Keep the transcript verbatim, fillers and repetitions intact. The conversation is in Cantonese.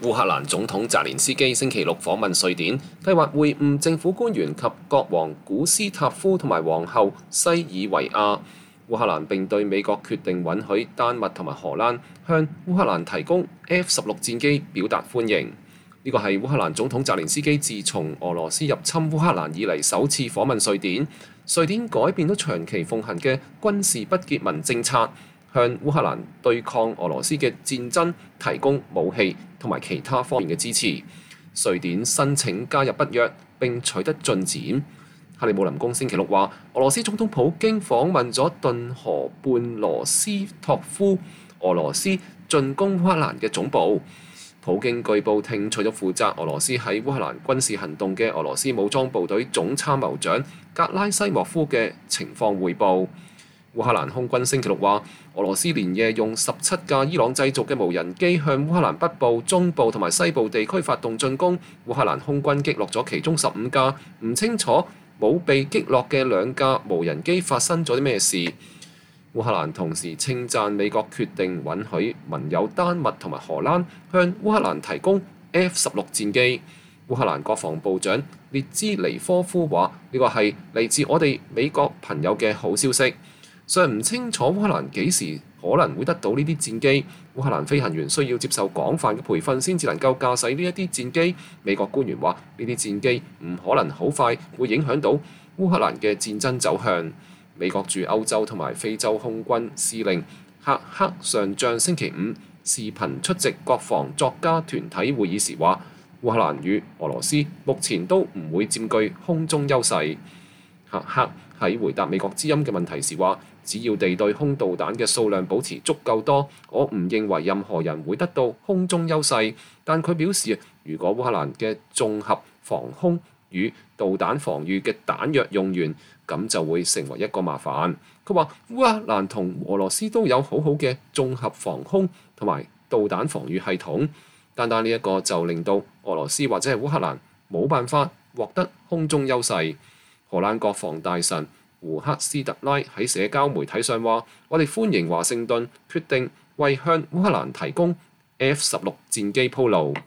烏克蘭總統澤連斯基星期六訪問瑞典，計劃會晤政府官員及國王古斯塔夫同埋皇后西爾維亞。烏克蘭並對美國決定允許丹麥同埋荷蘭向烏克蘭提供 F 十六戰機表達歡迎。呢個係烏克蘭總統澤連斯基自從俄羅斯入侵烏克蘭以嚟首次訪問瑞典。瑞典改變咗長期奉行嘅軍事不結盟政策，向烏克蘭對抗俄羅斯嘅戰爭提供武器同埋其他方面嘅支持。瑞典申請加入北約並取得進展。克里姆林宮星期六話，俄羅斯總統普京訪問咗頓河畔羅斯托夫，俄羅斯進攻烏克蘭嘅總部。普京據報聽取咗負責俄羅斯喺烏克蘭軍事行動嘅俄羅斯武裝部隊總參謀長格拉西莫夫嘅情況彙報。烏克蘭空軍星期六話，俄羅斯連夜用十七架伊朗製造嘅無人機向烏克蘭北部、中部同埋西部地區發動進攻。烏克蘭空軍擊落咗其中十五架，唔清楚冇被擊落嘅兩架無人機發生咗啲咩事。烏克蘭同時稱讚美國決定允許盟友丹麥同埋荷蘭向烏克蘭提供 F 十六戰機。烏克蘭國防部長列茲尼科夫話：呢個係嚟自我哋美國朋友嘅好消息。尚唔清楚烏克蘭幾時可能會得到呢啲戰機。烏克蘭飛行員需要接受廣泛嘅培訓先至能夠駕駛呢一啲戰機。美國官員話：呢啲戰機唔可能好快會影響到烏克蘭嘅戰爭走向。美國駐歐洲同埋非洲空軍司令赫克上將星期五視頻出席國防作家團體會議時話：烏克蘭與俄羅斯目前都唔會佔據空中優勢。赫克喺回答美國之音嘅問題時話：只要地對空導彈嘅數量保持足夠多，我唔認為任何人會得到空中優勢。但佢表示，如果烏克蘭嘅綜合防空與導彈防禦嘅彈藥用完，咁就會成為一個麻煩。佢話烏克蘭同俄羅斯都有好好嘅綜合防空同埋導彈防禦系統，單單呢一個就令到俄羅斯或者係烏克蘭冇辦法獲得空中優勢。荷蘭國防大臣胡克斯特拉喺社交媒體上話：我哋歡迎華盛頓決定為向烏克蘭提供 F 十六戰機鋪路。